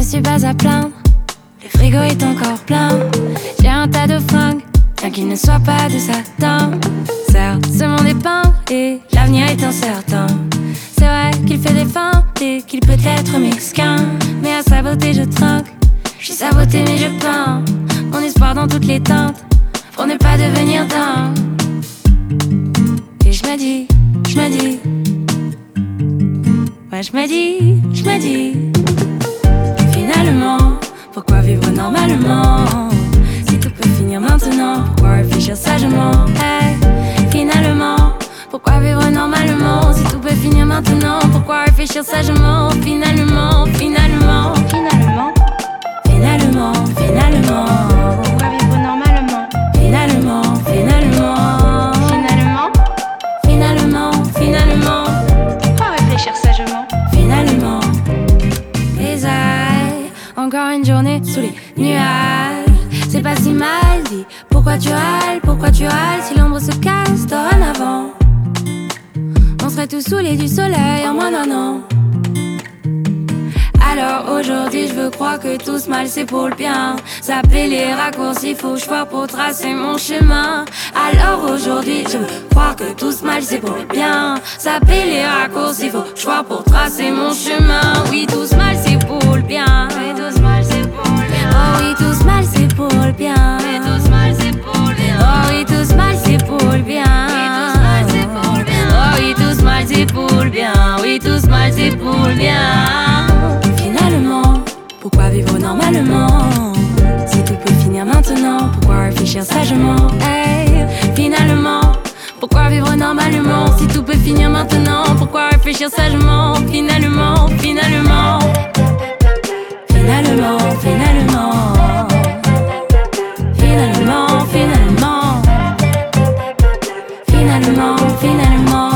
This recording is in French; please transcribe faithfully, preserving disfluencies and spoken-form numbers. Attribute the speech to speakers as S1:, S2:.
S1: suis pas à plaindre, le frigo est encore plein. J'ai un tas de fringues, bien qu'il ne soit pas de satin. Certes, ce monde est peint et l'avenir est incertain. C'est vrai qu'il fait des feintes et qu'il peut être mesquin, mais à sa beauté je trinque. Je suis saboté mais je peins mon espoir dans toutes les teintes pour ne pas devenir dingue. Et je me dis, je me dis, ouais je me dis, je me dis, finalement, pourquoi vivre normalement? Si tout peut finir maintenant, pourquoi réfléchir sagement? Hey, finalement, pourquoi vivre normalement? Si tout peut finir maintenant, pourquoi réfléchir sagement? Finalement, finalement, finalement, finalement, finalement, pourquoi vivre normalement? Finalement, finalement, finalement, finalement, finalement, pourquoi réfléchir sagement? Finalement, les ailes, encore une journée sous les nuages. C'est pas si mal dit, pourquoi tu râles, pourquoi tu râles? Si l'ombre se casse dorénavant, on serait tous saoulés du soleil en moins d'un an. Alors aujourd'hui je veux croire que tout ce mal c'est pour le bien. Zapper les raccourcis, faut que je fasse pour tracer mon chemin. Alors aujourd'hui je veux croire que tout ce mal c'est pour le bien. Zapper les raccourcis, faut que je fasse pour tracer mon chemin. Oui tout ce mal c'est pour le bien. Oui tout ce mal c'est pour le bien. Oh oui tout ce mal c'est pour le bien. Oui tout ce mal c'est pour le bien. Oh oui tout ce mal c'est pour le bien. Oh oui tout ce mal c'est pour le bien. Oui tout ce mal c'est pour le bien. Finalement, pourquoi vivre normalement? Si tout peut finir maintenant, pourquoi réfléchir sagement? Hey, finalement, pourquoi vivre normalement? Si tout peut finir maintenant, pourquoi réfléchir sagement? Finalement, finalement, finalement, finalement, finalement, finalement, finalement, finalement.